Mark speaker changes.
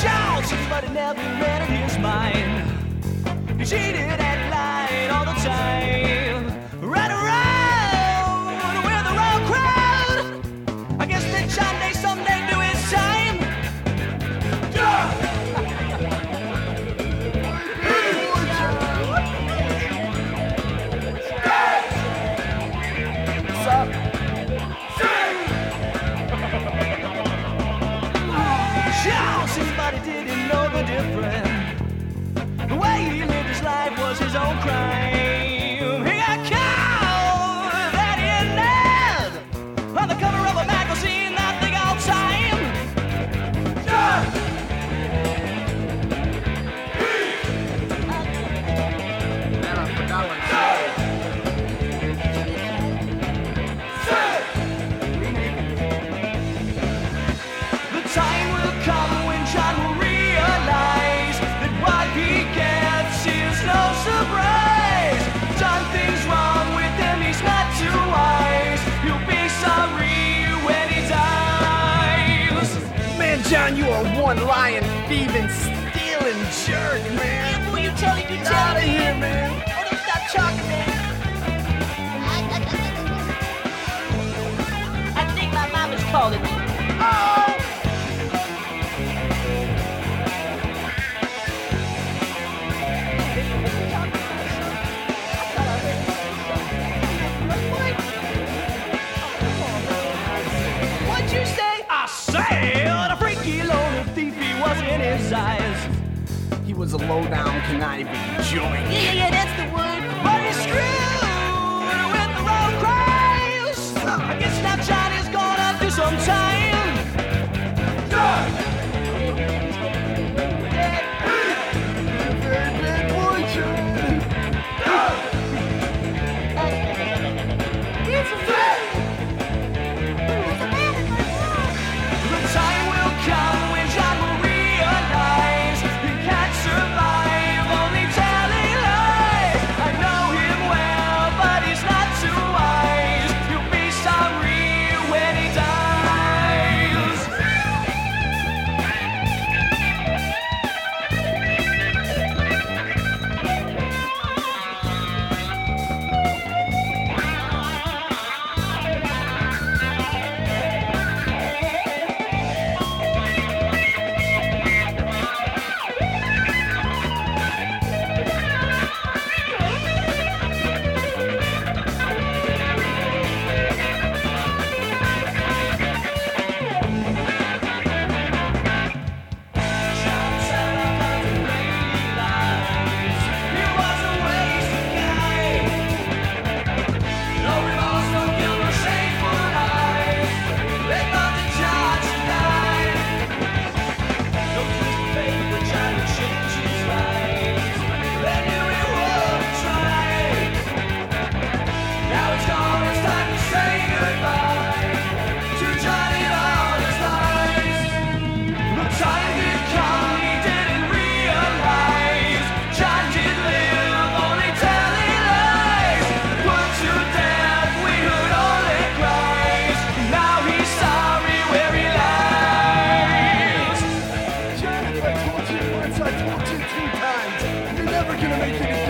Speaker 1: shouts, but it never entered his mind. He cheated and lied all the time. Right around with the wrong crowd. I guess that John Day someday do his time. What's up? Somebody didn't know the difference. The way he lived his life was his own crime. He got caught that he had on the cover of a magazine that thing all time.
Speaker 2: Man, I forgot what
Speaker 1: The time will come when John will realize that what he gets is no surprise. Done things wrong with him, he's not too wise. He'll be sorry when he dies.
Speaker 2: Man, John, you are one lying, thieving, stealing jerk, man.
Speaker 1: Yeah, boy, you tell him, you
Speaker 2: Get
Speaker 1: tell
Speaker 2: out of
Speaker 1: him.
Speaker 2: here, man.
Speaker 1: Oh, don't stop talking, man. I think my mom is calling me.
Speaker 2: Oh!
Speaker 1: What'd you say? I said a freaky lonely thief, he was in his eyes.
Speaker 2: He was a low-down, conniving joint.
Speaker 1: Yeah, that's the word. But he's screwed with the wrong crimes. I guess now Johnny's gonna do some time. The time will come when John will realize he can't survive only telling lies. I know him well, but he's not too wise. He'll be sorry when he dies.
Speaker 2: I told you once, I told you 2 times. You're never gonna make it